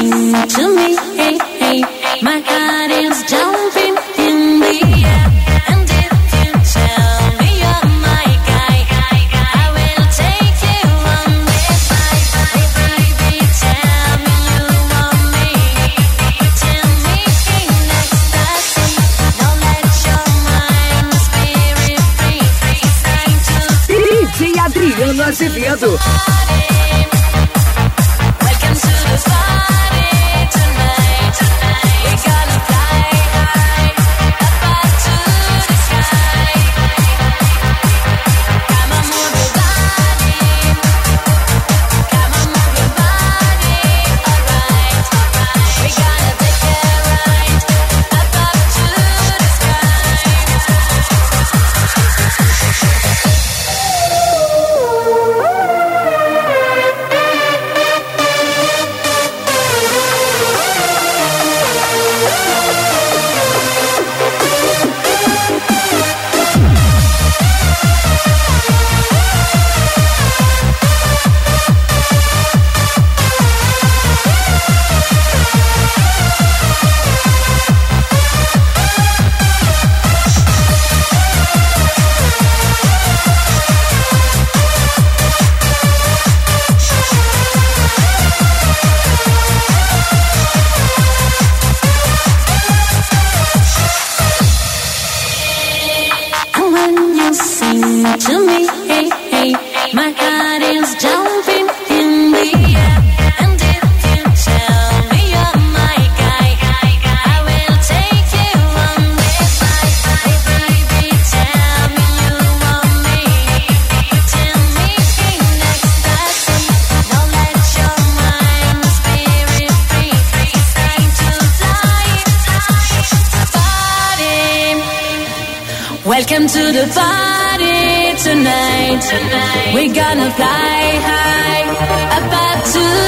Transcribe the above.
sing to me, hey, hey, my heart is jumping in the air. And if you tell me you're my guy, I will take you on this ride. Hey baby, tell me you want me, pretend me in ecstasy. Don't let your mind and spirit free. It's time to DJ Adriano Azevedo. welcome to the party tonight. We're gonna fly high up to the sky. Come on, move your body. Come on, move your body. Alright, alright. We're gonna take a ride up to the sky. And when you sing to me, hey, hey, my heart is jumping in the air. And if you tell me you're my guy, I will take you on this ride. Hey baby, tell me you want me, pretend me in ecstasy. Don't let your mind and spirit free. It's time to fly, party. Welcome to the party tonight. We're gonna fly high up to